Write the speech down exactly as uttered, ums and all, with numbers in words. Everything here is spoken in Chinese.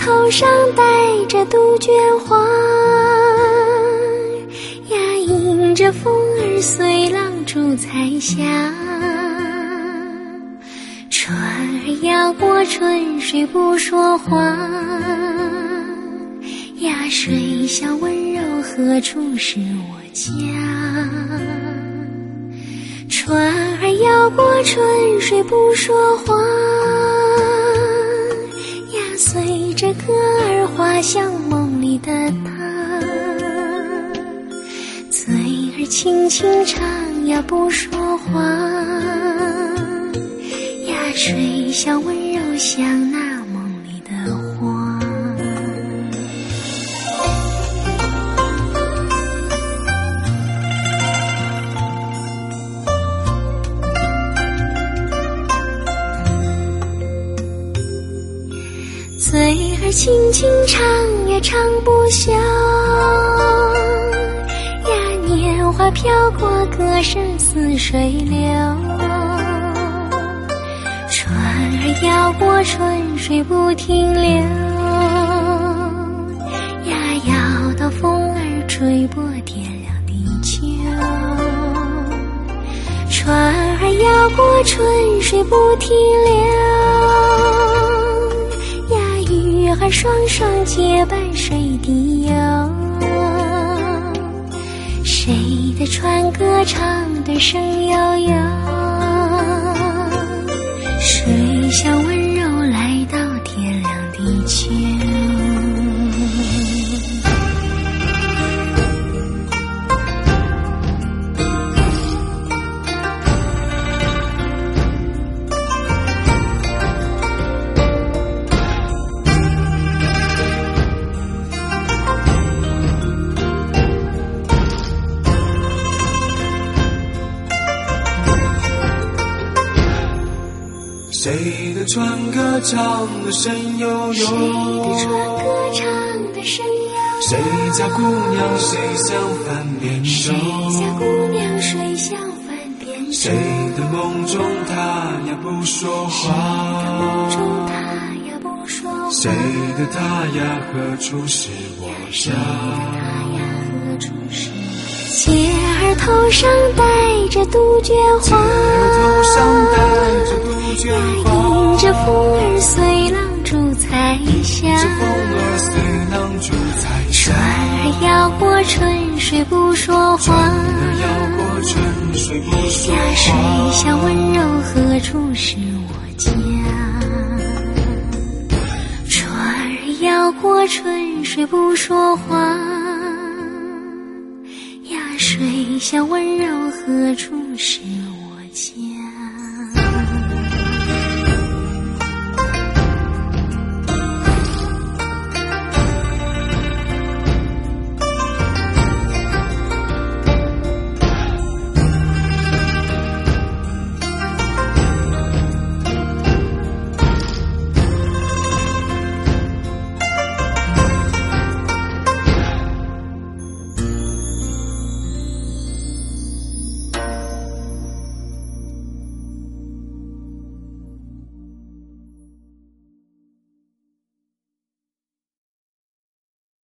头上戴着杜鹃花，呀，迎着风儿随浪逐彩霞。船儿摇过春水不说话，呀，水乡温柔何处是我家？船儿摇过春水不说话，呀，随着歌儿滑向梦里的他。嘴儿轻轻唱呀不说话，呀，水乡温柔像那梦里的花。嘴儿轻轻唱也唱不休，呀，年华飘过歌声似水流。船儿摇过春水不停留，呀，摇到风儿吹破点亮地球。船儿摇过春水不停留，鱼儿双双结伴水底游。谁的船歌唱得声悠悠，水乡温柔来到天亮地球。 谁的船歌唱得声悠悠， 谁的船歌唱得声悠悠， 谁家姑娘水乡翻扁舟， 谁家姑娘水乡翻扁舟， 谁的梦中她呀不说话， 梦中她呀不说话， 谁的她呀何处是我家？ 姐儿头上戴着杜鹃花， 头上戴着杜鹃花， 迎着风儿随浪逐彩霞。 迎着风儿随浪逐彩霞。 船儿摇过春水不说话， 船儿摇过春水不说话。 水乡温柔何处是我家？船儿摇过春水不说话，水乡温柔何处是我家？